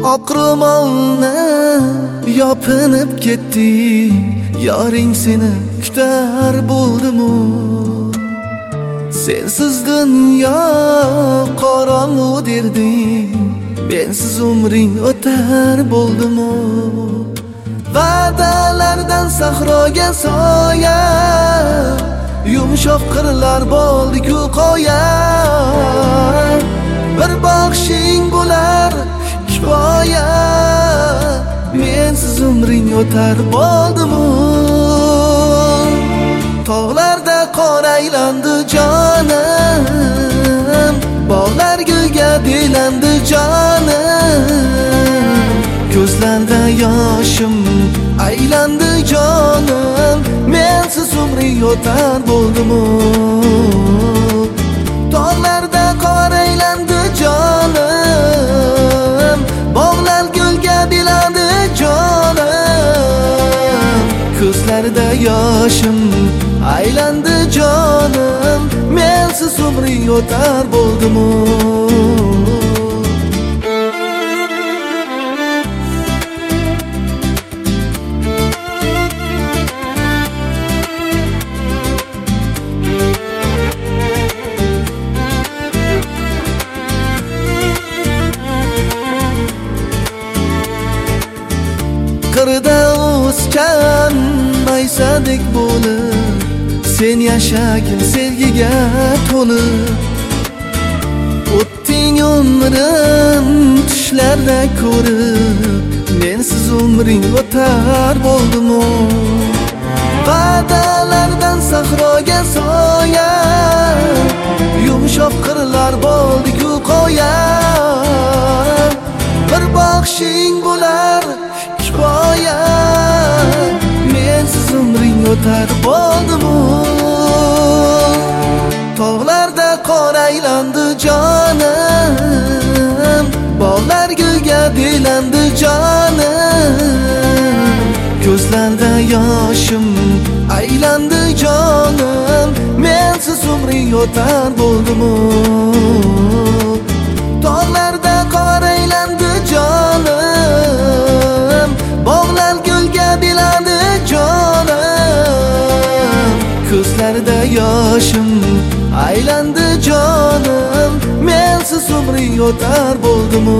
oq ro'molni yopinib ketdi, yoring seni kutar bo'ldimu. Sensiz dunyo qorong'u derding, mensiz umring o'tar bo'ldimu. Va'dalardan sahroga soya, yumshoq qirlar bo'ldi-ku qoya. Bir baxshing bo'lar kifoya, mensiz umring o'tar bo'ldimu. Tog'larda qor aylandi jonim, bog'lar gulga delandi jonim. Ko'zlarda yoshim aylandi jonim, mensiz umring o'tar bo'ldimu. Tog'larda qor aylandi jonim, bog'lar gulga delandi jonim. Ko'zlarda yoshim aylandi jonim, mensiz umring o'tar bo'ldimu. Qirda o'sgan maysadek bo'lib, sen yashagin sevgiga to'lib. O'tding umrim tushlarda ko'rib, mensiz umring o'tar bo'ldimu. Va'dalardan sahroga soya, yumshoq qirlar bo'ldi-ku qoya. Bir baxshing bo'lar kifoya, mensiz umring o'tar bo'ldimu. Tog'larda qor aylandi jonim, bog'lar gulga delandi jonim. Ko'zlarda yoshim aylandi jonim, mensiz umring o'tar bo'ldimu. Tog'larda qor aylandi jonim, bog'lar gulga delandi jonim. Ko'zlarda yoshim aylandi jonim, mensiz umring o'tar bo'ldimu.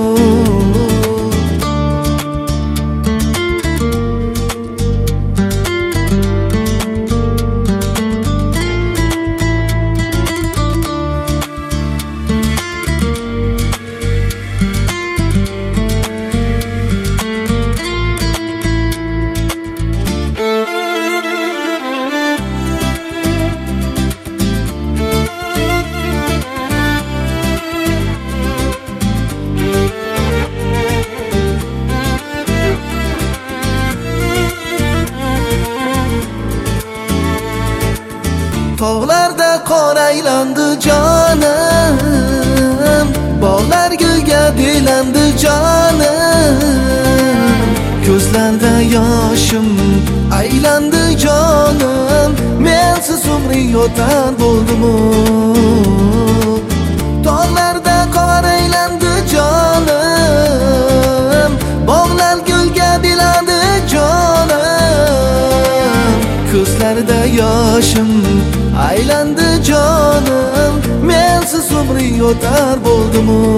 Tog'larda qor aylandi jonim, bog'lar gulga delandi jonim. Ko'zlarda yoshim aylandi jonim, mensiz umring o'tar bo'ldimu. Tog'larda qor aylandi jonim, bog'lar gulga delandi jonim. Ko'zlarda yoshim aylandi jonim, mensiz umring o'tar bo'ldimu.